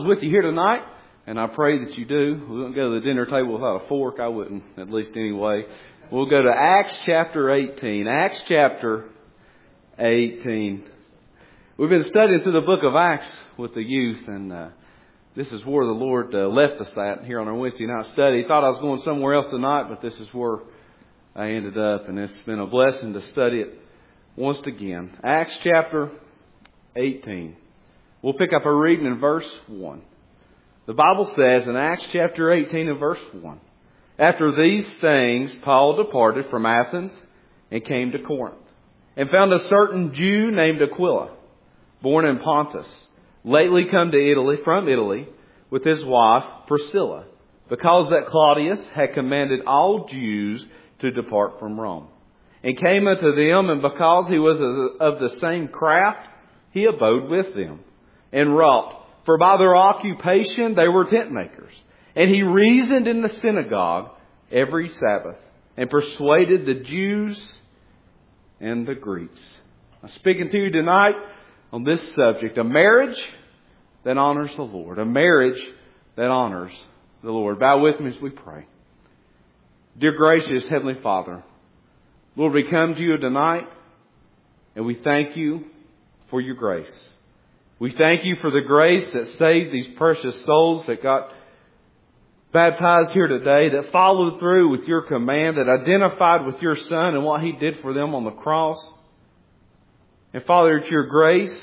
With you here tonight, and I pray that you do. We wouldn't go to the dinner table without a fork. I wouldn't, at least anyway. We'll go to Acts chapter 18. Acts chapter 18. We've been studying through the book of Acts with the youth, and this is where the Lord left us at here on our Wednesday night study. Thought I was going somewhere else tonight, but this is where I ended up, and it's been a blessing to study it once again. Acts chapter 18. We'll pick up a reading in verse 1. The Bible says in Acts chapter 18 and verse 1, "After these things, Paul departed from Athens and came to Corinth, and found a certain Jew named Aquila, born in Pontus, lately come to from Italy, with his wife Priscilla, because that Claudius had commanded all Jews to depart from Rome. And came unto them, and because he was of the same craft, he abode with them, and wrought. For by their occupation they were tent makers. And he reasoned in the synagogue every Sabbath, and persuaded the Jews and the Greeks." I'm speaking to you tonight on this subject, a marriage that honors the Lord. A marriage that honors the Lord. Bow with me as we pray. Dear gracious Heavenly Father, Lord, we come to you tonight, and we thank you for your grace. We thank you for the grace that saved these precious souls that got baptized here today, that followed through with your command, that identified with your Son and what He did for them on the cross. And Father, it's your grace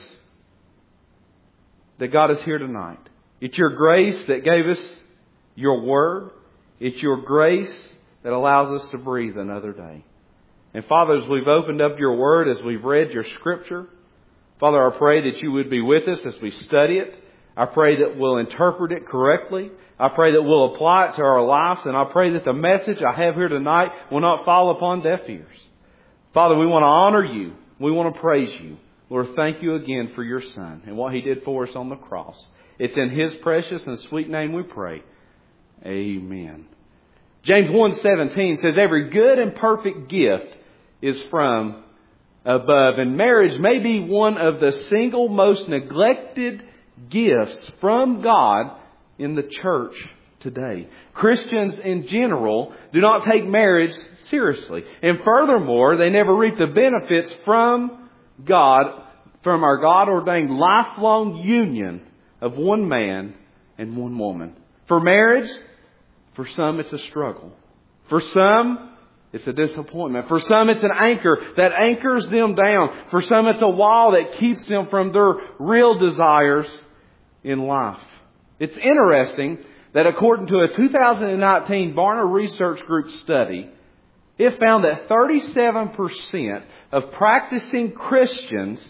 that got us here tonight. It's your grace that gave us your Word. It's your grace that allows us to breathe another day. And Father, as we've opened up your Word, as we've read your Scripture, Father, I pray that you would be with us as we study it. I pray that we'll interpret it correctly. I pray that we'll apply it to our lives. And I pray that the message I have here tonight will not fall upon deaf ears. Father, we want to honor you. We want to praise you. Lord, thank you again for your Son and what He did for us on the cross. It's in His precious and sweet name we pray. Amen. James 1:17 says, "Every good and perfect gift is from above." And marriage may be one of the single most neglected gifts from God in the church today. Christians in general do not take marriage seriously. And furthermore, they never reap the benefits from God, from our God-ordained lifelong union of one man and one woman. For marriage, for some it's a struggle. For some, it's a disappointment. For some, it's an anchor that anchors them down. For some, it's a wall that keeps them from their real desires in life. It's interesting that according to a 2019 Barna Research Group study, it found that 37% of practicing Christian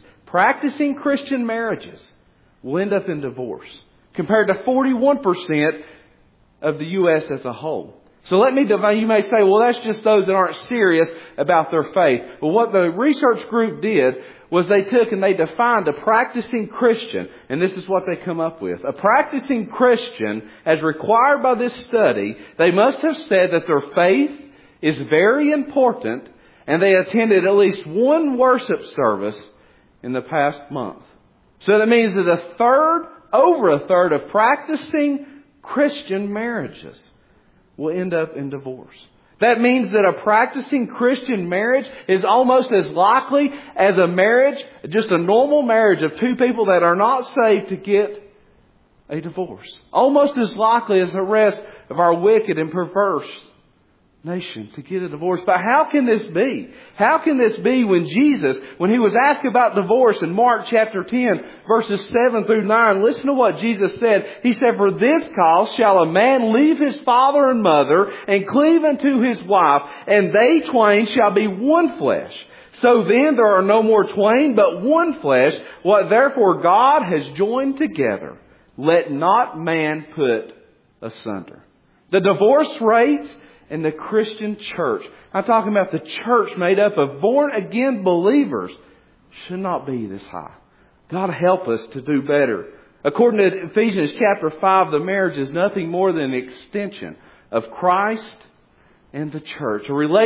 marriages will end up in divorce, compared to 41% of the U.S. as a whole. So you may say, well, that's just those that aren't serious about their faith. Well, what the research group did was they took and they defined a practicing Christian. And this is what they come up with. A practicing Christian, as required by this study, they must have said that their faith is very important and they attended at least one worship service in the past month. So that means that over a third of practicing Christian marriages will end up in divorce. That means that a practicing Christian marriage is almost as likely as a marriage, just a normal marriage of two people that are not saved, to get a divorce. Almost as likely as the rest of our wicked and perverse nation to get a divorce. But how can this be? How can this be when Jesus, when He was asked about divorce in Mark chapter 10, verses 7 through 9, listen to what Jesus said. He said, "For this cause shall a man leave his father and mother, and cleave unto his wife, and they twain shall be one flesh. So then there are no more twain, but one flesh. What therefore God has joined together, let not man put asunder." The divorce rate in the Christian church, I'm talking about the church made up of born-again believers, should not be this high. God help us to do better. According to Ephesians chapter 5, the marriage is nothing more than an extension of Christ and the church.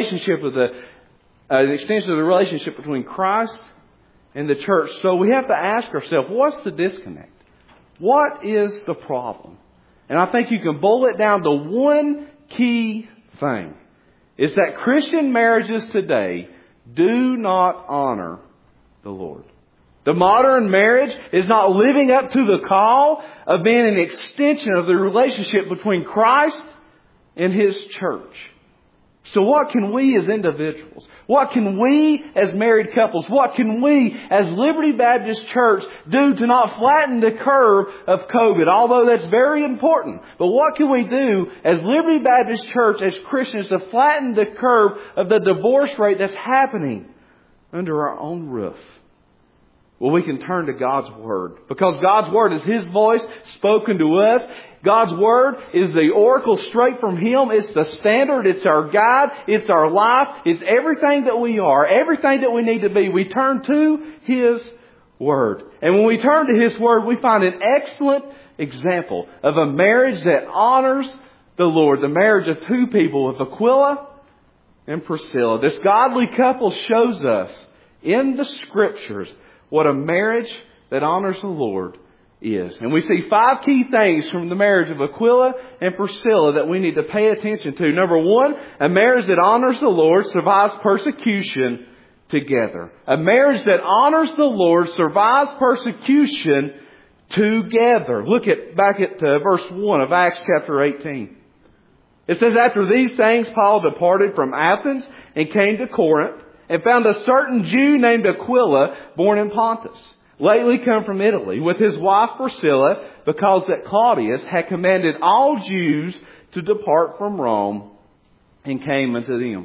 An extension of the relationship between Christ and the church. So we have to ask ourselves, what's the disconnect? What is the problem? And I think you can boil it down to one key thing. Is that Christian marriages today do not honor the Lord. The modern marriage is not living up to the call of being an extension of the relationship between Christ and His church. So what can we as individuals, what can we as married couples, what can we as Liberty Baptist Church do to not flatten the curve of COVID? Although that's very important. But what can we do as Liberty Baptist Church, as Christians, to flatten the curve of the divorce rate that's happening under our own roof? Well, we can turn to God's Word. Because God's Word is His voice spoken to us. God's Word is the oracle straight from Him. It's the standard. It's our guide. It's our life. It's everything that we are. Everything that we need to be. We turn to His Word. And when we turn to His Word, we find an excellent example of a marriage that honors the Lord. The marriage of two people, of Aquila and Priscilla. This godly couple shows us in the Scriptures what a marriage that honors the Lord is. And we see 5 key things from the marriage of Aquila and Priscilla that we need to pay attention to. Number 1, a marriage that honors the Lord survives persecution together. A marriage that honors the Lord survives persecution together. Look back at verse 1 of Acts chapter 18. It says, after these things, Paul departed from Athens and came to Corinth, and found a certain Jew named Aquila, born in Pontus, lately come from Italy, with his wife Priscilla, because that Claudius had commanded all Jews to depart from Rome, and came unto them.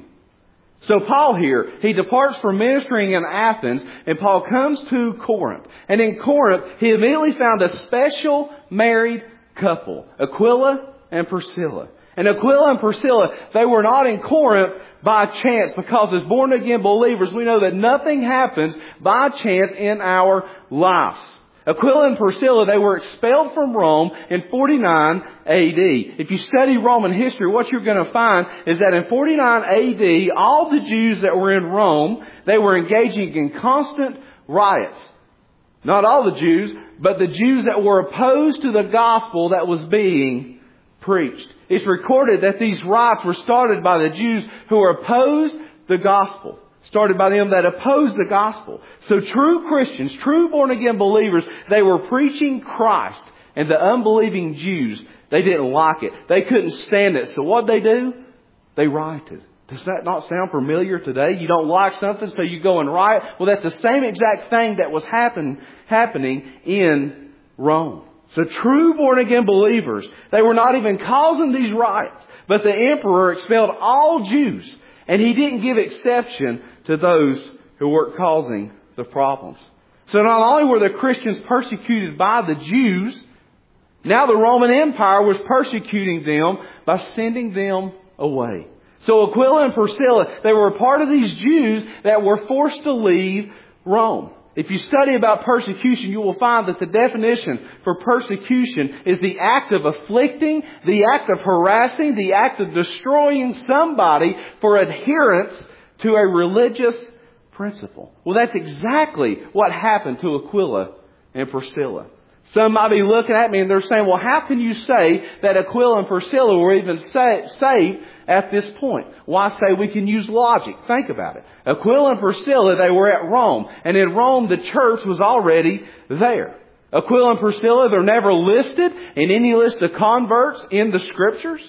So Paul here, he departs from ministering in Athens, and Paul comes to Corinth. And in Corinth, he immediately found a special married couple, Aquila and Priscilla. And Aquila and Priscilla, they were not in Corinth by chance, because as born again believers, we know that nothing happens by chance in our lives. Aquila and Priscilla, they were expelled from Rome in 49 AD. If you study Roman history, what you're going to find is that in 49 AD, all the Jews that were in Rome, they were engaging in constant riots. Not all the Jews, but the Jews that were opposed to the gospel that was being preached. It's recorded that these riots were started by the Jews who opposed the gospel. Started by them that opposed the gospel. So true Christians, true born-again believers, they were preaching Christ. And the unbelieving Jews, they didn't like it. They couldn't stand it. So what did they do? They rioted. Does that not sound familiar today? You don't like something, so you go and riot? Well, that's the same exact thing that was happening in Rome. So true born-again believers, they were not even causing these riots. But the emperor expelled all Jews. And he didn't give exception to those who weren't causing the problems. So not only were the Christians persecuted by the Jews, now the Roman Empire was persecuting them by sending them away. So Aquila and Priscilla, they were a part of these Jews that were forced to leave Rome. If you study about persecution, you will find that the definition for persecution is the act of afflicting, the act of harassing, the act of destroying somebody for adherence to a religious principle. Well, that's exactly what happened to Aquila and Priscilla. Some might be looking at me and they're saying, well, how can you say that Aquila and Priscilla were even saved at this point? Well, I say we can use logic. Think about it. Aquila and Priscilla, they were at Rome. And in Rome, the church was already there. Aquila and Priscilla, they're never listed in any list of converts in the Scriptures.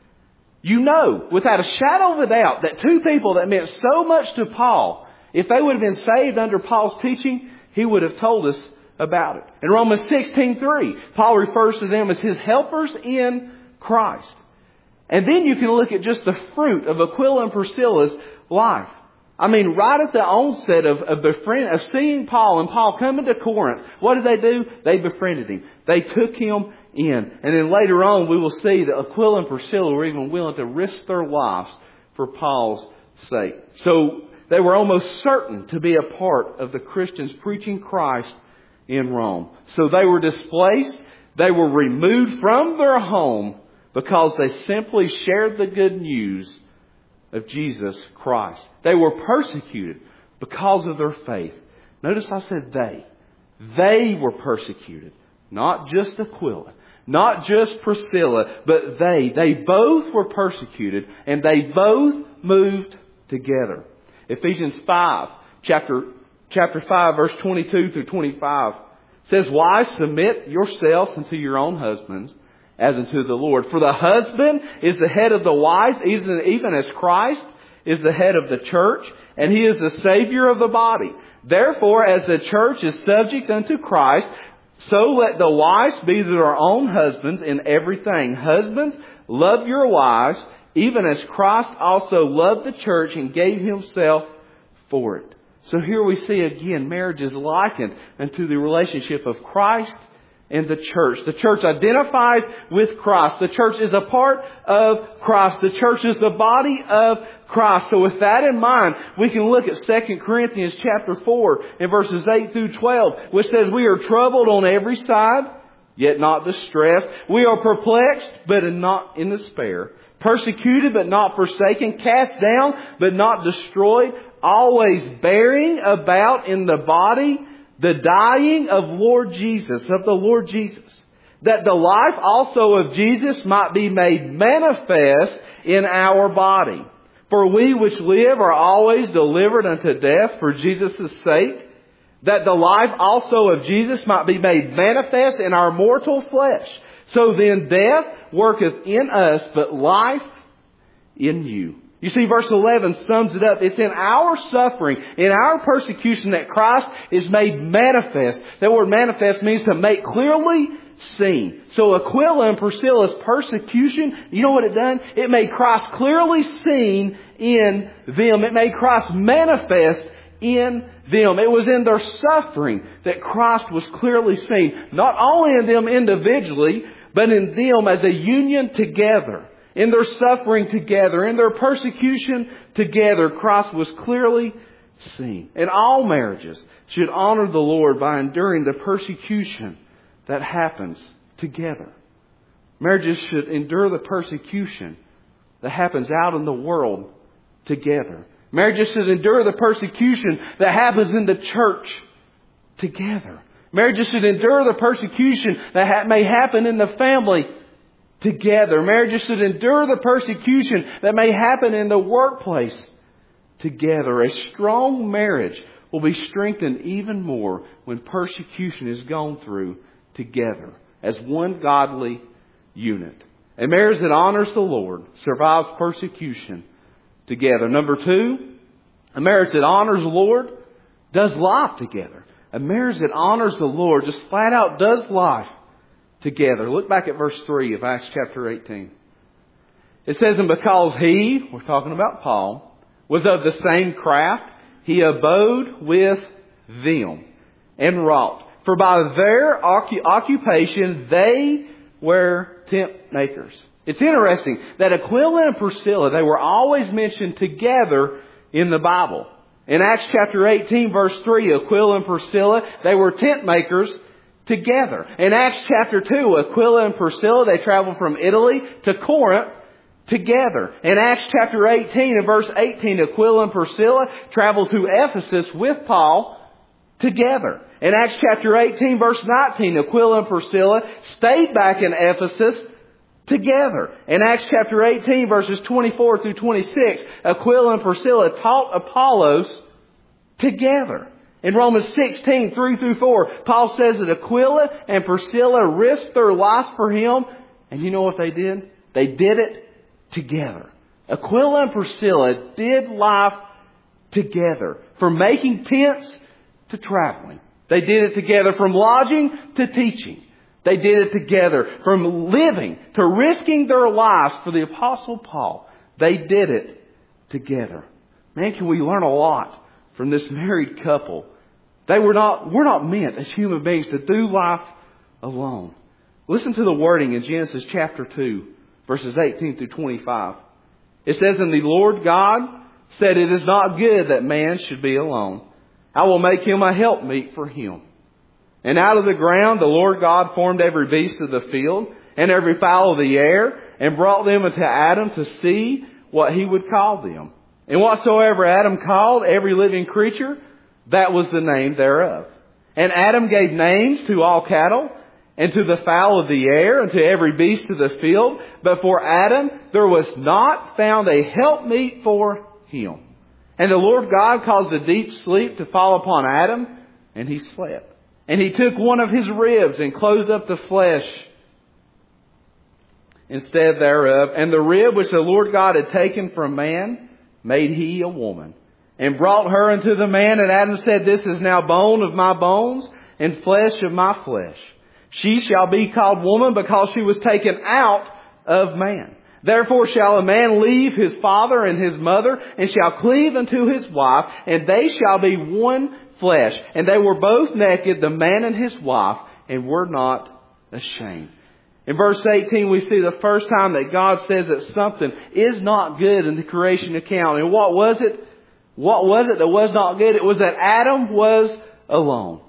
You know, without a shadow of a doubt, that two people that meant so much to Paul, if they would have been saved under Paul's teaching, he would have told us about it. In Romans 16:3, Paul refers to them as his helpers in Christ. And then you can look at just the fruit of Aquila and Priscilla's life. I mean, right at the onset of seeing Paul and Paul coming to Corinth, what did they do? They befriended him. They took him in. And then later on, we will see that Aquila and Priscilla were even willing to risk their lives for Paul's sake. So they were almost certain to be a part of the Christians preaching Christ in Rome. So they were displaced. They were removed from their home because they simply shared the good news of Jesus Christ. They were persecuted because of their faith. Notice I said they. They were persecuted not just Aquila, not just Priscilla, but they both were persecuted and they both moved together. Ephesians 5, chapter 5, verse 22 through 25 says, "Wives, submit yourselves unto your own husbands as unto the Lord. For the husband is the head of the wife, even as Christ is the head of the church, and He is the Savior of the body. Therefore, as the church is subject unto Christ, so let the wives be to their own husbands in everything. Husbands, love your wives, even as Christ also loved the church and gave Himself for it." So here we see again, marriage is likened unto the relationship of Christ and the church. The church identifies with Christ. The church is a part of Christ. The church is the body of Christ. So with that in mind, we can look at 2 Corinthians chapter 4 and verses 8 through 12, which says, "We are troubled on every side, yet not distressed. We are perplexed, but not in despair. Persecuted, but not forsaken. Cast down, but not destroyed. Always bearing about in the body the dying of the Lord Jesus, that the life also of Jesus might be made manifest in our body. For we which live are always delivered unto death for Jesus' sake, that the life also of Jesus might be made manifest in our mortal flesh. So then death worketh in us, but life in you." You see, verse 11 sums it up. It's in our suffering, in our persecution, that Christ is made manifest. That word manifest means to make clearly seen. So Aquila and Priscilla's persecution, you know what it done? It made Christ clearly seen in them. It made Christ manifest in them. It was in their suffering that Christ was clearly seen. Not only in them individually, but in them as a union together. In their suffering together, in their persecution together, Christ was clearly seen. And all marriages should honor the Lord by enduring the persecution that happens together. Marriages should endure the persecution that happens out in the world together. Marriages should endure the persecution that happens in the church together. Marriages should endure the persecution that may happen in the family together. Marriages should endure the persecution that may happen in the workplace together. A strong marriage will be strengthened even more when persecution is gone through together as one godly unit. A marriage that honors the Lord survives persecution together. Number 2, a marriage that honors the Lord does life together. A marriage that honors the Lord just flat out does life together. Look back at verse 3 of Acts chapter 18. It says, "And because he," we're talking about Paul, "was of the same craft, he abode with them and wrought. For by their occupation they were tent makers." It's interesting that Aquila and Priscilla, they were always mentioned together in the Bible. In Acts chapter 18 verse 3, Aquila and Priscilla, they were tent makers together. In Acts chapter 2, Aquila and Priscilla, they traveled from Italy to Corinth together. In Acts chapter 18 and verse 18, Aquila and Priscilla traveled to Ephesus with Paul together. In Acts chapter 18 verse 19, Aquila and Priscilla stayed back in Ephesus together. In Acts chapter 18 verses 24 through 26, Aquila and Priscilla taught Apollos together. In Romans 16, 3 through 4, Paul says that Aquila and Priscilla risked their lives for him. And you know what they did? They did it together. Aquila and Priscilla did life together. From making tents to traveling. They did it together. From lodging to teaching. They did it together. From living to risking their lives for the Apostle Paul. They did it together. Man, can we learn a lot from this married couple. We're not meant as human beings to do life alone. Listen to the wording in Genesis chapter 2, verses 18 through 25. It says, "And the Lord God said, It is not good that man should be alone. I will make him a helpmeet for him. And out of the ground the Lord God formed every beast of the field and every fowl of the air, and brought them unto Adam to see what he would call them. And whatsoever Adam called every living creature, that was the name thereof. And Adam gave names to all cattle, and to the fowl of the air, and to every beast of the field. But for Adam there was not found a helpmeet for him. And the Lord God caused a deep sleep to fall upon Adam, and he slept. And he took one of his ribs and closed up the flesh instead thereof. And the rib which the Lord God had taken from man made he a woman, and brought her unto the man. And Adam said, This is now bone of my bones, and flesh of my flesh. She shall be called woman, because she was taken out of man. Therefore shall a man leave his father and his mother, and shall cleave unto his wife, and they shall be one flesh. And they were both naked, the man and his wife, and were not ashamed. In verse 18 we see the first time that God says that something is not good in the creation account. And what was it? What was it that was not good? It was that Adam was alone.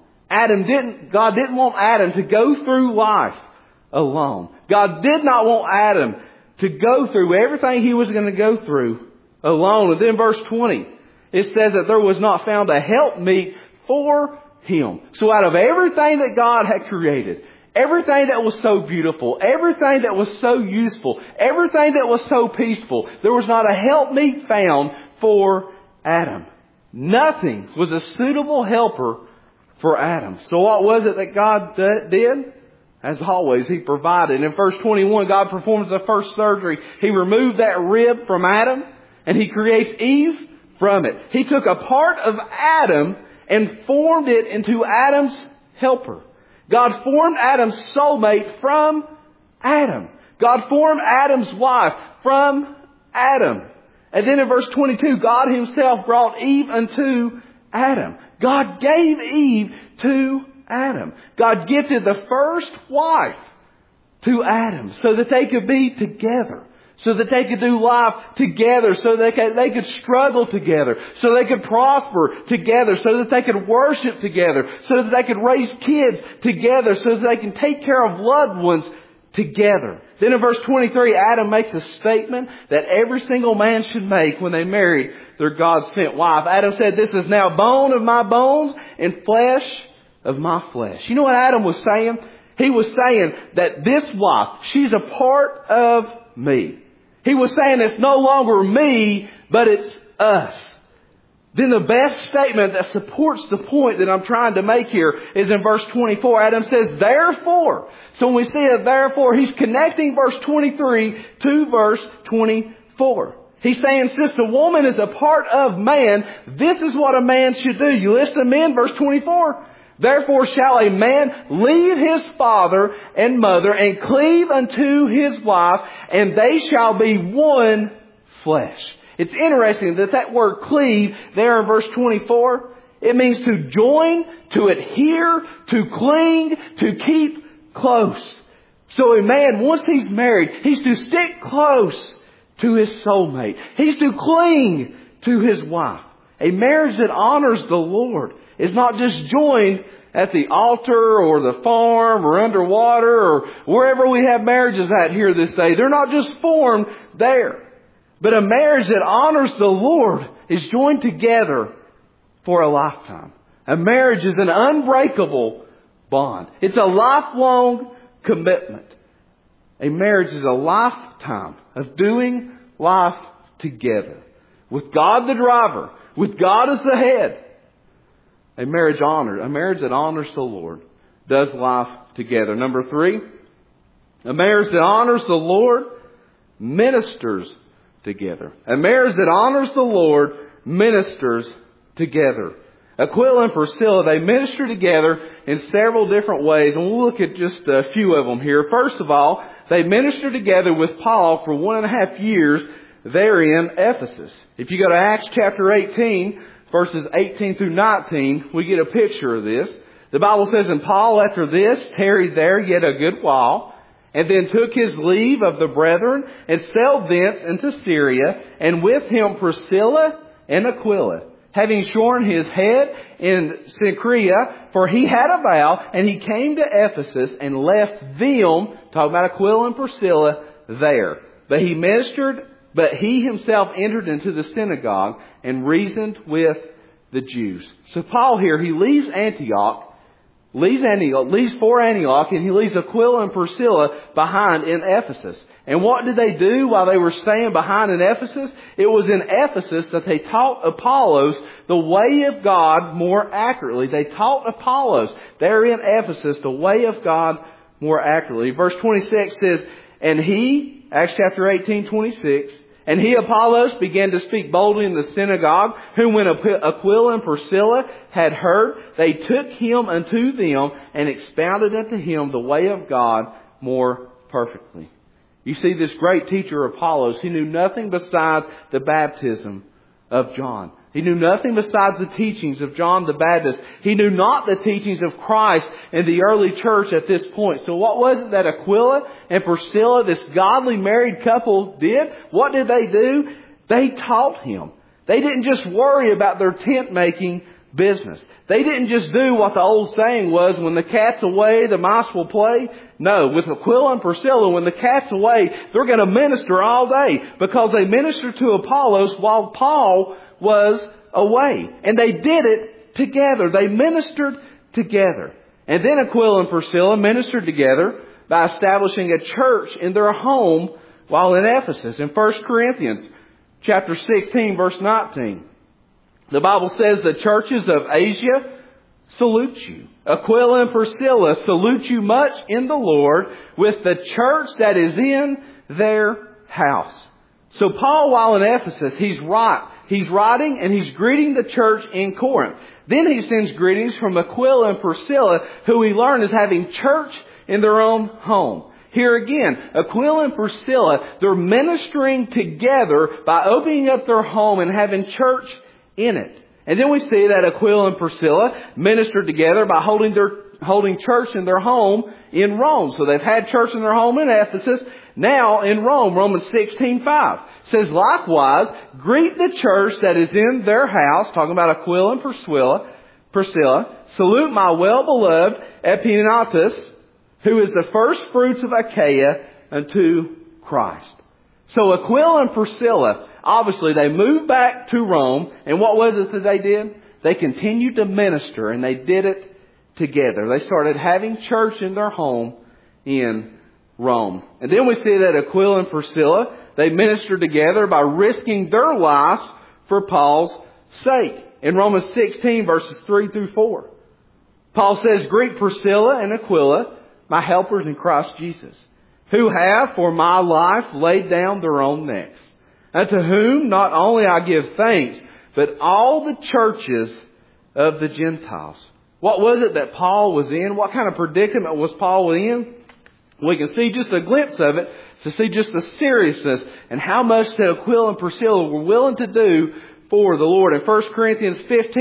God didn't want Adam to go through life alone. God did not want Adam to go through everything he was going to go through alone. And then verse 20, it says that there was not found a helpmeet for him. So out of everything that God had created, everything that was so beautiful, everything that was so useful, everything that was so peaceful, there was not a helpmeet found for Adam. Nothing was a suitable helper for Adam. So what was it that God did? As always, He provided. In verse 21, God performs the first surgery. He removed that rib from Adam, and He creates Eve from it. He took a part of Adam and formed it into Adam's helper. God formed Adam's soulmate from Adam. God formed Adam's wife from Adam. And then in verse 22, God Himself brought Eve unto Adam. God gave Eve to Adam. God gifted the first wife to Adam so that they could be together, so that they could do life together, so that they could struggle together, so they could prosper together, so that they could worship together, so that they could raise kids together, so that they can take care of loved ones together. Then in verse 23, Adam makes a statement that every single man should make when they married their God-sent wife. Adam said, This is now bone of my bones and flesh of my flesh. You know what Adam was saying? He was saying that this wife, she's a part of me. He was saying it's no longer me, but it's us. Then the best statement that supports the point that I'm trying to make here is in verse 24. Adam says, Therefore. So when we see a therefore, he's connecting verse 23 to verse 24. He's saying, since the woman is a part of man, this is what a man should do. You listen to men, verse 24. Therefore shall a man leave his father and mother and cleave unto his wife, and they shall be one flesh. It's interesting that word cleave there in verse 24, it means to join, to adhere, to cling, to keep close. So a man, once he's married, he's to stick close to his soulmate. He's to cling to his wife. A marriage that honors the Lord is not just joined at the altar or the farm or underwater or wherever we have marriages at here this day. They're not just formed there. But a marriage that honors the Lord is joined together for a lifetime. A marriage is an unbreakable bond. It's a lifelong commitment. A marriage is a lifetime of doing life together. With God the driver, with God as the head. A marriage that honors the Lord does life together. Number 3, a marriage that honors the Lord ministers together. A marriage that honors the Lord ministers together. Aquila and Priscilla, they minister together in several different ways, and we'll look at just a few of them here. First of all, they minister together with Paul for 1.5 years there in Ephesus. If you go to Acts chapter 18, verses 18 through 19, we get a picture of this. The Bible says, And Paul after this tarried there yet a good while, and then took his leave of the brethren, and sailed thence into Syria, and with him Priscilla and Aquila, having shorn his head in Cenchrea, for he had a vow, and he came to Ephesus and left them, talking about Aquila and Priscilla, there. But he himself entered into the synagogue and reasoned with the Jews. So Paul here, he leaves Antioch leaves for Antioch, and he leaves Aquila and Priscilla behind in Ephesus. And what did they do while they were staying behind in Ephesus? It was in Ephesus that they taught Apollos the way of God more accurately. They taught Apollos there in Ephesus the way of God more accurately. Verse 26 says, and he, Acts chapter 18:26, and he, Apollos, began to speak boldly in the synagogue, whom when Aquila and Priscilla had heard, they took him unto them and expounded unto him the way of God more perfectly. You see, this great teacher Apollos, he knew nothing besides the baptism of John. He knew nothing besides the teachings of John the Baptist. He knew not the teachings of Christ in the early church at this point. So what was it that Aquila and Priscilla, this godly married couple, did? What did they do? They taught him. They didn't just worry about their tent making business. They didn't just do what the old saying was, when the cat's away, the mice will play. No, with Aquila and Priscilla, when the cat's away, they're going to minister all day, because they ministered to Apollos while Paul was away. And they did it together. They ministered together. And then Aquila and Priscilla ministered together by establishing a church in their home while in Ephesus. In 1 Corinthians chapter 16, verse 19, the Bible says, the churches of Asia salute you. Aquila and Priscilla salute you much in the Lord, with the church that is in their house. So Paul, while in Ephesus, he's writing and he's greeting the church in Corinth. Then he sends greetings from Aquila and Priscilla, who we learn is having church in their own home. Here again, Aquila and Priscilla, they're ministering together by opening up their home and having church in it. And then we see that Aquila and Priscilla ministered together by holding church in their home in Rome. So they've had church in their home in Ephesus. Now in Rome, Romans 16:5 says, likewise, greet the church that is in their house, talking about Aquila and Priscilla. Salute my well-beloved Epaenetus, who is the first fruits of Achaia unto Christ. So Aquila and Priscilla, obviously they moved back to Rome, and what was it that they did? They continued to minister, and they did it together. They started having church in their home in Rome. And then we see that Aquila and Priscilla, they ministered together by risking their lives for Paul's sake. In Romans 16, verses 3 through 4, Paul says, greet Priscilla and Aquila, my helpers in Christ Jesus, who have for my life laid down their own necks, unto whom not only I give thanks, but all the churches of the Gentiles. What was it that Paul was in? What kind of predicament was Paul in? We can see just a glimpse of it to see just the seriousness and how much that Aquila and Priscilla were willing to do for the Lord. In 1 Corinthians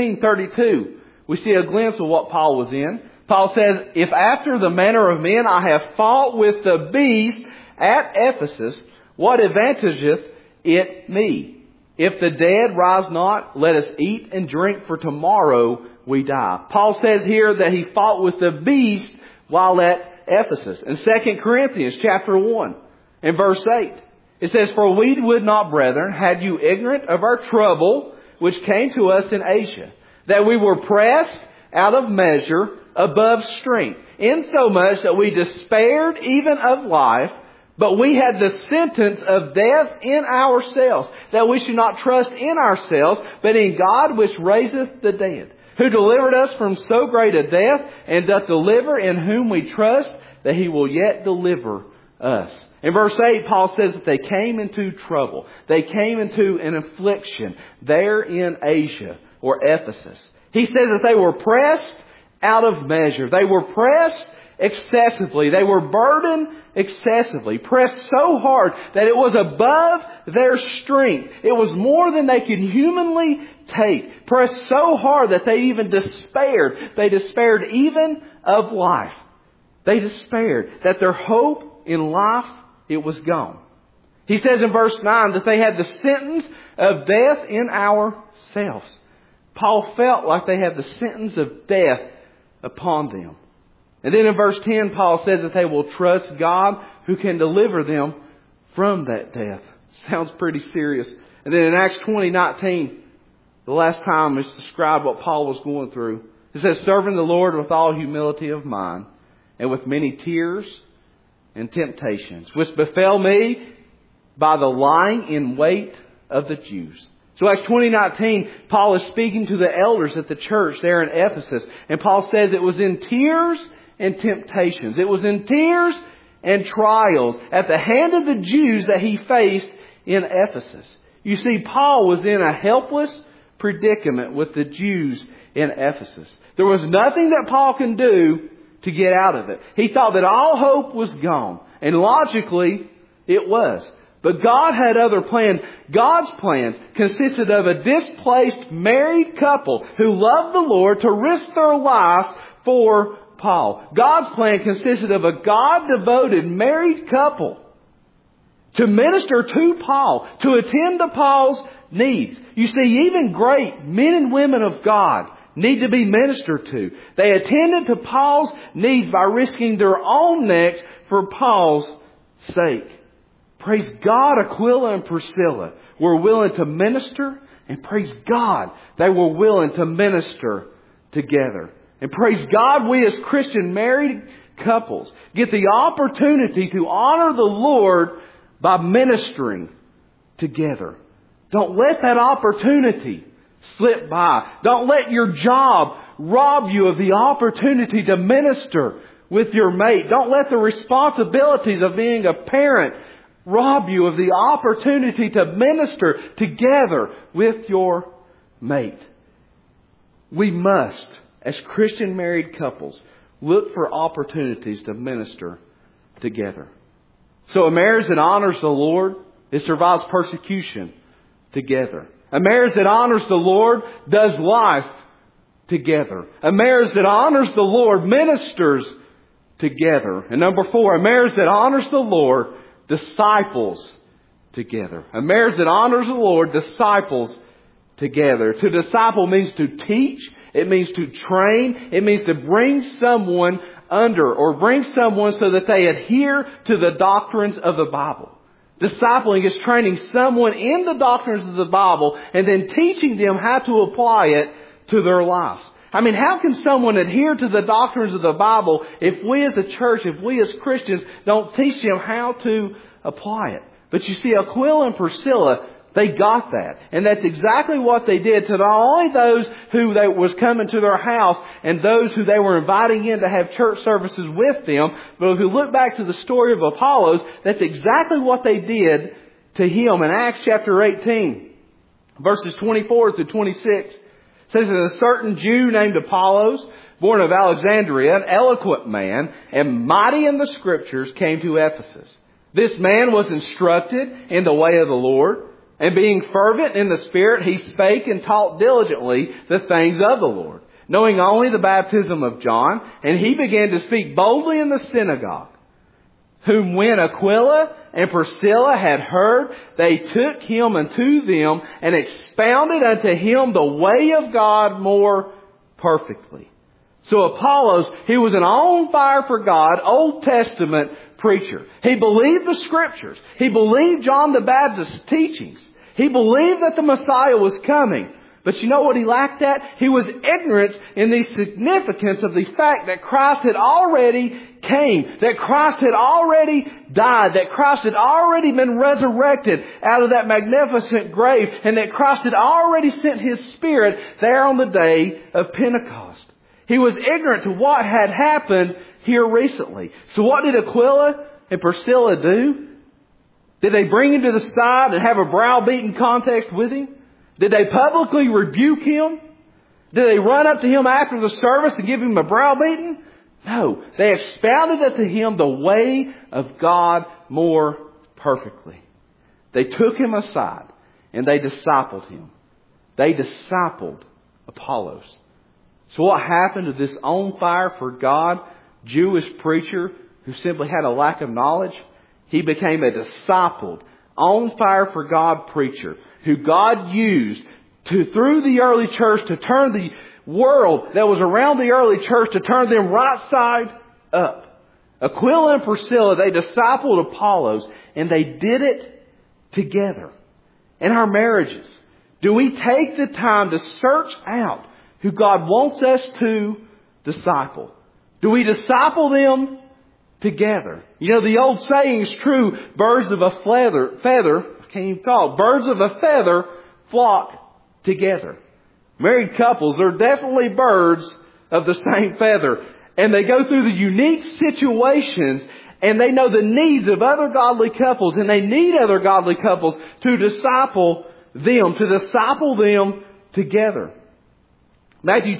15:32, we see a glimpse of what Paul was in. Paul says, if after the manner of men I have fought with the beast at Ephesus, what advantageth it me? If the dead rise not, let us eat and drink, for tomorrow we die. Paul says here that he fought with the beast while at Ephesus. In 2 Corinthians chapter 1 and verse 8, it says, for we would not, brethren, have you ignorant of our trouble which came to us in Asia, that we were pressed out of measure above strength, insomuch that we despaired even of life, but we had the sentence of death in ourselves, that we should not trust in ourselves, but in God which raiseth the dead, who delivered us from so great a death, and doth deliver, in whom we trust that He will yet deliver us. In verse 8, Paul says that they came into trouble. They came into an affliction there in Asia, or Ephesus. He says that they were pressed out of measure. They were pressed excessively. They were burdened excessively. Pressed so hard that it was above their strength. It was more than they could humanly take. Pressed so hard that they even despaired. They despaired even of life. They despaired that their hope in life, it was gone. He says in verse 9 that they had the sentence of death in ourselves. Paul felt like they had the sentence of death upon them. And then in verse 10, Paul says that they will trust God who can deliver them from that death. Sounds pretty serious. And then in Acts 20:19, the last time it's described what Paul was going through. It says, serving the Lord with all humility of mind, and with many tears and temptations, which befell me by the lying in wait of the Jews. So Acts 20:19, Paul is speaking to the elders at the church there in Ephesus. And Paul says it was in tears and temptations. It was in tears and trials at the hand of the Jews that he faced in Ephesus. You see, Paul was in a helpless predicament with the Jews in Ephesus. There was nothing that Paul can do to get out of it. He thought that all hope was gone. And logically, it was. But God had other plans. God's plans consisted of a displaced married couple who loved the Lord to risk their life for Paul. God's plan consisted of a God-devoted married couple to minister to Paul, to attend to Paul's needs. You see, even great men and women of God need to be ministered to. They attended to Paul's needs by risking their own necks for Paul's sake. Praise God, Aquila and Priscilla were willing to minister, and praise God, they were willing to minister together. And praise God, we as Christian married couples get the opportunity to honor the Lord by ministering together. Don't let that opportunity slip by. Don't let your job rob you of the opportunity to minister with your mate. Don't let the responsibilities of being a parent rob you of the opportunity to minister together with your mate. We must, as Christian married couples, look for opportunities to minister together. So a marriage that honors the Lord, it survives persecution together. A marriage that honors the Lord does life together. A marriage that honors the Lord ministers together. And number 4, a marriage that honors the Lord disciples together. A marriage that honors the Lord disciples together. To disciple means to teach. It means to train. It means to bring someone under or bring someone so that they adhere to the doctrines of the Bible. Discipling is training someone in the doctrines of the Bible and then teaching them how to apply it to their lives. I mean, how can someone adhere to the doctrines of the Bible if we as a church, if we as Christians don't teach them how to apply it? But you see, Aquila and Priscilla, they got that. And that's exactly what they did to not only those who was coming to their house and those who they were inviting in to have church services with them. But if you look back to the story of Apollos, that's exactly what they did to him. In Acts chapter 18, verses 24 through 26, it says that a certain Jew named Apollos, born of Alexandria, an eloquent man and mighty in the Scriptures, came to Ephesus. This man was instructed in the way of the Lord, and being fervent in the Spirit, he spake and taught diligently the things of the Lord, knowing only the baptism of John. And he began to speak boldly in the synagogue, whom when Aquila and Priscilla had heard, they took him unto them and expounded unto him the way of God more perfectly. So Apollos, he was an on fire for God, Old Testament preacher. He believed the Scriptures. He believed John the Baptist's teachings. He believed that the Messiah was coming. But you know what he lacked at? He was ignorant in the significance of the fact that Christ had already came, that Christ had already died, that Christ had already been resurrected out of that magnificent grave, and that Christ had already sent His Spirit there on the day of Pentecost. He was ignorant to what had happened here recently. So what did Aquila and Priscilla do? Did they bring him to the side and have a browbeating contest with him? Did they publicly rebuke him? Did they run up to him after the service and give him a browbeating? No. They expounded unto him the way of God more perfectly. They took him aside and they discipled him. They discipled Apollos. So what happened to this on fire for God Jewish preacher who simply had a lack of knowledge? He became a discipled, on fire for God preacher who God used through the early church to turn the world that was around the early church, to turn them right side up. Aquila and Priscilla, they discipled Apollos, and they did it together. In our marriages, do we take the time to search out who God wants us to disciple. Do we disciple them together? You know, the old saying is true. Birds of a feather, I can't even call it, birds of a feather flock together. Married couples are definitely birds of the same feather. And they go through the unique situations, and they know the needs of other godly couples, and they need other godly couples to disciple them together. Matthew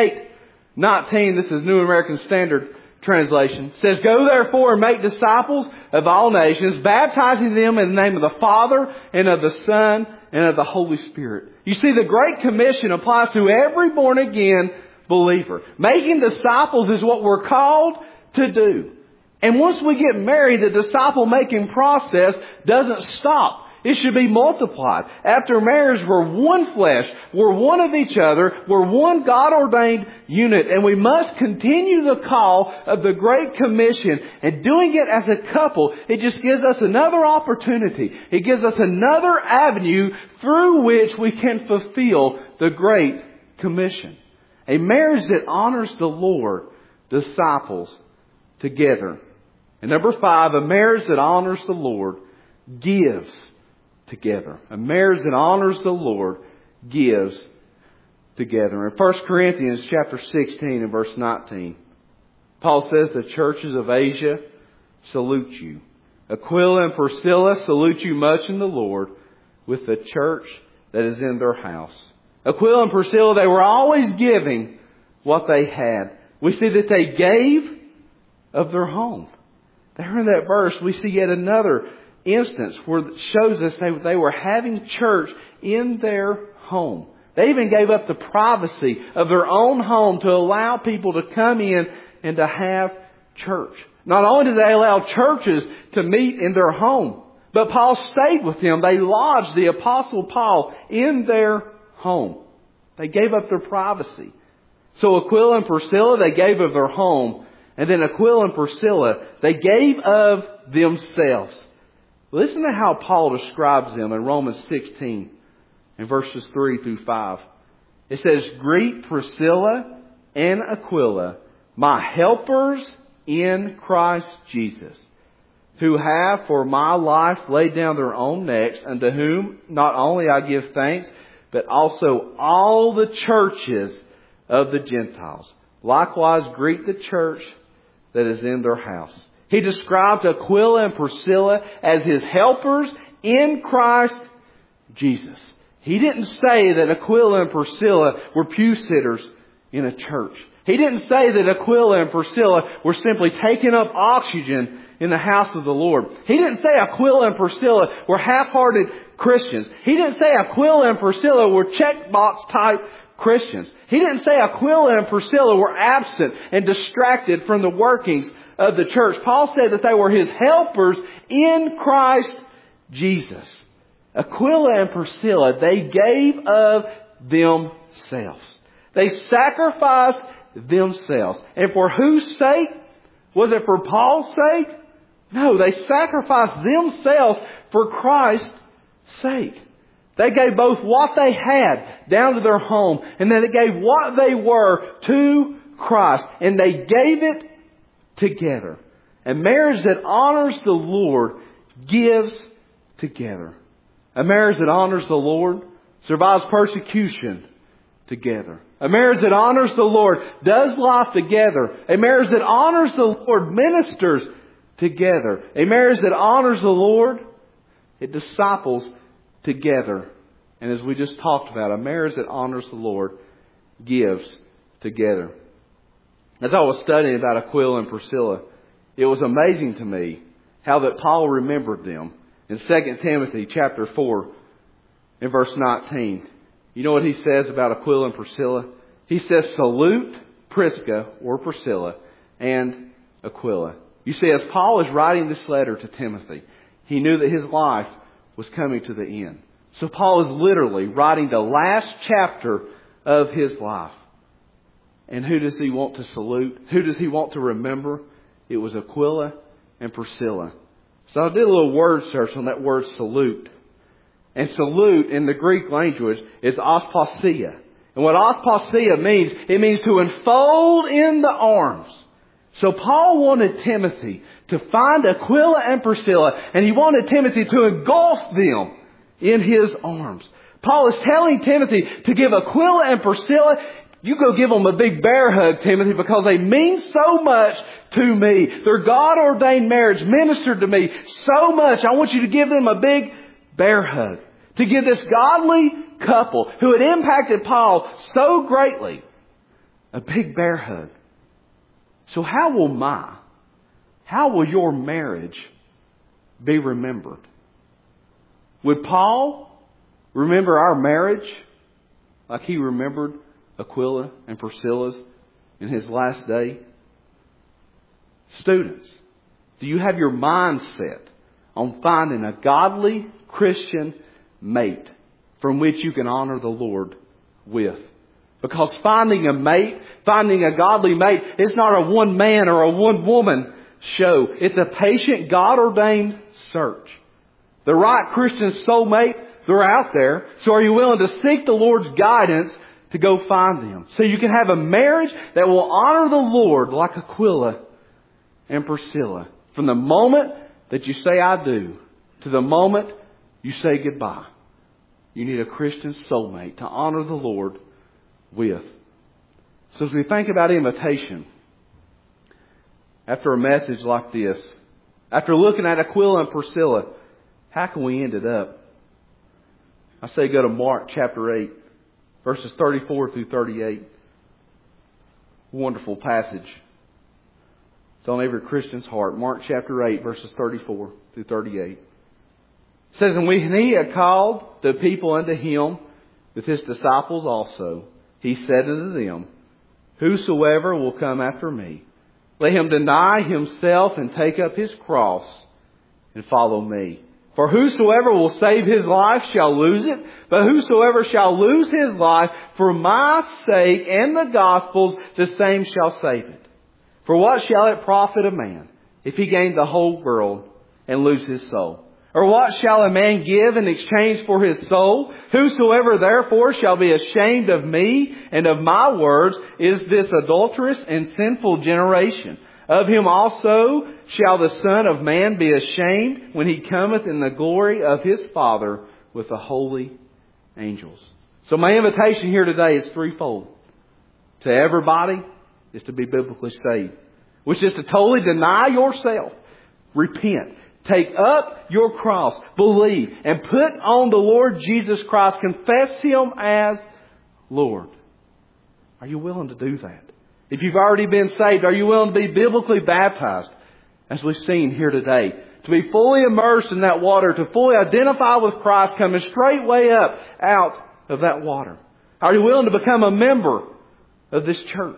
28:19, this is New American Standard Translation, says, "Go therefore and make disciples of all nations, baptizing them in the name of the Father and of the Son and of the Holy Spirit." You see, the Great Commission applies to every born again believer. Making disciples is what we're called to do. And once we get married, the disciple making process doesn't stop. It should be multiplied. After marriage, we're one flesh. We're one of each other. We're one God-ordained unit. And we must continue the call of the Great Commission. And doing it as a couple, it just gives us another opportunity. It gives us another avenue through which we can fulfill the Great Commission. A marriage that honors the Lord disciples together. And number 5, a marriage that honors the Lord gives together. A marriage that honors the Lord gives together. In 1 Corinthians chapter 16 and verse 19, Paul says, "The churches of Asia salute you. Aquila and Priscilla salute you much in the Lord with the church that is in their house." Aquila and Priscilla, they were always giving what they had. We see that they gave of their home. There in that verse, we see yet another instance where it shows us they were having church in their home. They even gave up the privacy of their own home to allow people to come in and to have church. Not only did they allow churches to meet in their home, but Paul stayed with them. They lodged the Apostle Paul in their home. They gave up their privacy. So Aquila and Priscilla, they gave of their home. And then Aquila and Priscilla, they gave of themselves. Listen to how Paul describes them in Romans 16 in verses 3 through 5. It says, "Greet Priscilla and Aquila, my helpers in Christ Jesus, who have for my life laid down their own necks, unto whom not only I give thanks, but also all the churches of the Gentiles. Likewise greet the church that is in their house." He described Aquila and Priscilla as his helpers in Christ Jesus. He didn't say that Aquila and Priscilla were pew sitters in a church. He didn't say that Aquila and Priscilla were simply taking up oxygen in the house of the Lord. He didn't say Aquila and Priscilla were half-hearted Christians. He didn't say Aquila and Priscilla were checkbox type Christians. He didn't say Aquila and Priscilla were absent and distracted from the workings of the church. Paul said that they were his helpers in Christ Jesus. Aquila and Priscilla, they gave of themselves. They sacrificed themselves. And for whose sake? Was it for Paul's sake? No, they sacrificed themselves for Christ's sake. They gave both what they had down to their home, and then they gave what they were to Christ. And they gave it together. A marriage that honors the Lord gives together. A marriage that honors the Lord survives persecution together. A marriage that honors the Lord does life together. A marriage that honors the Lord ministers together. A marriage that honors the Lord, it disciples together. And as we just talked about, a marriage that honors the Lord gives together. As I was studying about Aquila and Priscilla, it was amazing to me how that Paul remembered them. In 2 Timothy chapter 4 in verse 19, you know what he says about Aquila and Priscilla? He says, "Salute Prisca," or Priscilla, "and Aquila." You see, as Paul is writing this letter to Timothy, he knew that his life was coming to the end. So Paul is literally writing the last chapter of his life. And who does he want to salute? Who does he want to remember? It was Aquila and Priscilla. So I did a little word search on that word salute. And salute in the Greek language is ospasia. And what aspasia means, it means to enfold in the arms. So Paul wanted Timothy to find Aquila and Priscilla, and he wanted Timothy to engulf them in his arms. Paul is telling Timothy to give Aquila and Priscilla, you go give them a big bear hug, Timothy, because they mean so much to me. Their God-ordained marriage ministered to me so much. I want you to give them a big bear hug. To give this godly couple who had impacted Paul so greatly a big bear hug. So how will your marriage be remembered? Would Paul remember our marriage like he remembered Aquila and Priscilla's in his last day? Students, do you have your mind set on finding a godly Christian mate from which you can honor the Lord with? Because finding a mate, finding a godly mate, is not a one man or a one woman show. It's a patient, God-ordained search. The right Christian soulmate, they're out there. So are you willing to seek the Lord's guidance to go find them? So you can have a marriage that will honor the Lord like Aquila and Priscilla. From the moment that you say I do to the moment you say goodbye. You need a Christian soulmate to honor the Lord with. So as we think about invitation, after a message like this, after looking at Aquila and Priscilla, how can we end it up? I say go to Mark chapter 8, verses 34 through 38. Wonderful passage. It's on every Christian's heart. Mark chapter 8, verses 34 through 38. It says, and when he had called the people unto him with his disciples also, he said unto them, whosoever will come after me, let him deny himself and take up his cross and follow me. For whosoever will save his life shall lose it, but whosoever shall lose his life for my sake and the gospel's, the same shall save it. For what shall it profit a man if he gain the whole world and lose his soul? Or what shall a man give in exchange for his soul? Whosoever therefore shall be ashamed of me and of my words is this adulterous and sinful generation. Of him also shall the Son of Man be ashamed when he cometh in the glory of his Father with the holy angels. So my invitation here today is threefold. To everybody is to be biblically saved, which is to totally deny yourself, repent, take up your cross, believe, and put on the Lord Jesus Christ. Confess Him as Lord. Are you willing to do that? If you've already been saved, are you willing to be biblically baptized, as we've seen here today? To be fully immersed in that water, to fully identify with Christ, coming straight way up out of that water. Are you willing to become a member of this church?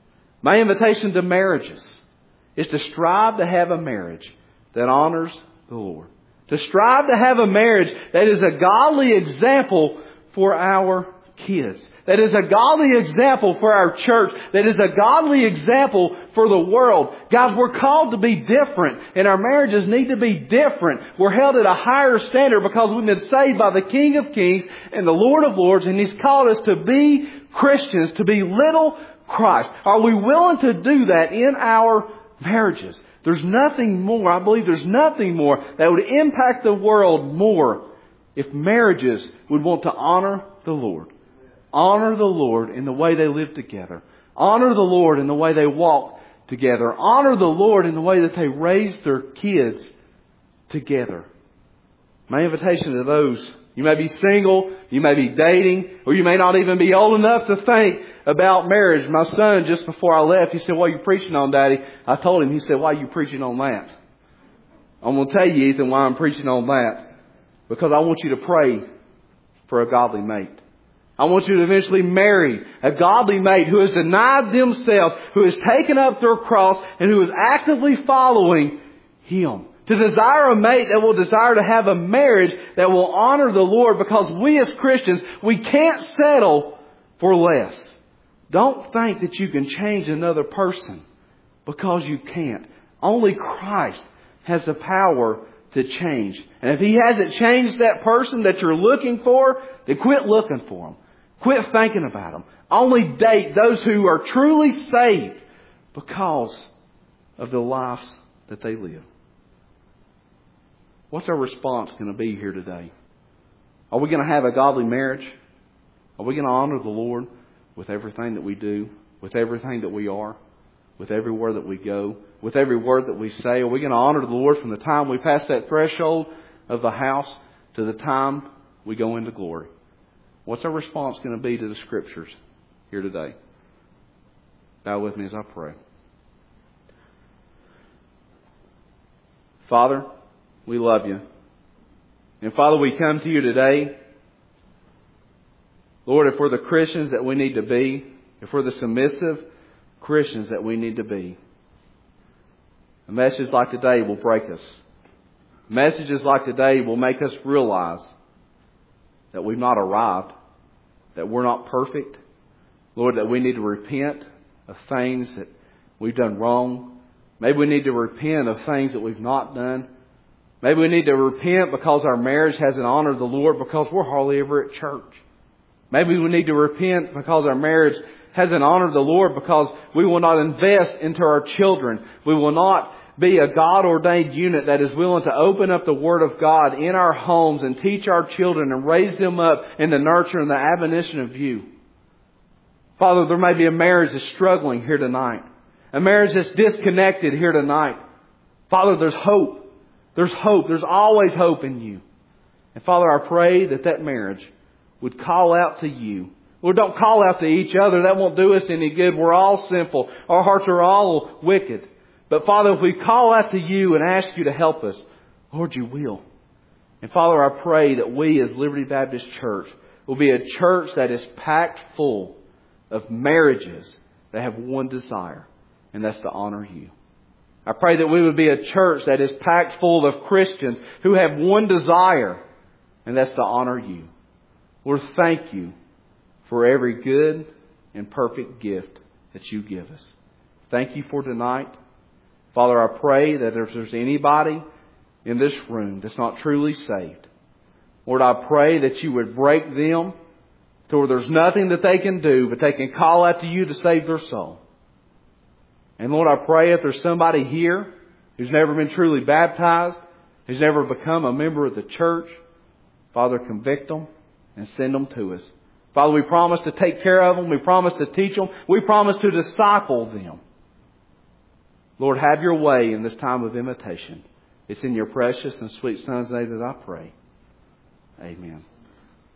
My invitation to marriages is to strive to have a marriage that honors the Lord. To strive to have a marriage that is a godly example for our kids. That is a godly example for our church. That is a godly example for the world. Guys, we're called to be different, and our marriages need to be different. We're held at a higher standard because we've been saved by the King of Kings and the Lord of Lords, and He's called us to be Christians, to be little Christ. Are we willing to do that in our marriages? There's nothing more, I believe there's nothing more that would impact the world more if marriages would want to honor the Lord. Honor the Lord in the way they live together. Honor the Lord in the way they walk together. Honor the Lord in the way that they raise their kids together. My invitation to those, you may be single, you may be dating, or you may not even be old enough to think about marriage. My son, just before I left, he said, what are you preaching on, Daddy? I told him, he said, why are you preaching on that? I'm going to tell you, Ethan, why I'm preaching on that. Because I want you to pray for a godly mate. I want you to eventually marry a godly mate who has denied themselves, who has taken up their cross, and who is actively following Him. To desire a mate that will desire to have a marriage that will honor the Lord, because we as Christians, we can't settle for less. Don't think that you can change another person, because you can't. Only Christ has the power to change. And if He hasn't changed that person that you're looking for, then quit looking for Him. Quit thinking about them. Only date those who are truly saved because of the lives that they live. What's our response going to be here today? Are we going to have a godly marriage? Are we going to honor the Lord with everything that we do, with everything that we are, with everywhere that we go, with every word that we say? Are we going to honor the Lord from the time we pass that threshold of the house to the time we go into glory? What's our response going to be to the Scriptures here today? Bow with me as I pray. Father, we love You. And Father, we come to You today. Lord, if we're the Christians that we need to be, if we're the submissive Christians that we need to be, a message like today will break us. Messages like today will make us realize that we've not arrived, that we're not perfect. Lord, that we need to repent of things that we've done wrong. Maybe we need to repent of things that we've not done. Maybe we need to repent because our marriage hasn't honored the Lord because we're hardly ever at church. Maybe we need to repent because our marriage hasn't honored the Lord because we will not invest into our children. We will not be a God-ordained unit that is willing to open up the Word of God in our homes and teach our children and raise them up in the nurture and the admonition of You. Father, there may be a marriage that's struggling here tonight. A marriage that's disconnected here tonight. Father, there's hope. There's hope. There's always hope in You. And Father, I pray that that marriage would call out to You. Lord, don't call out to each other. That won't do us any good. We're all sinful. Our hearts are all wicked. But Father, if we call out to You and ask You to help us, Lord, You will. And Father, I pray that we as Liberty Baptist Church will be a church that is packed full of marriages that have one desire, and that's to honor You. I pray that we would be a church that is packed full of Christians who have one desire, and that's to honor You. Lord, thank You for every good and perfect gift that You give us. Thank You for tonight. Father, I pray that if there's anybody in this room that's not truly saved, Lord, I pray that You would break them to where there's nothing that they can do, but they can call out to You to save their soul. And Lord, I pray if there's somebody here who's never been truly baptized, who's never become a member of the church, Father, convict them and send them to us. Father, we promise to take care of them. We promise to teach them. We promise to disciple them. Lord, have Your way in this time of invitation. It's in Your precious and sweet Son's name that I pray. Amen.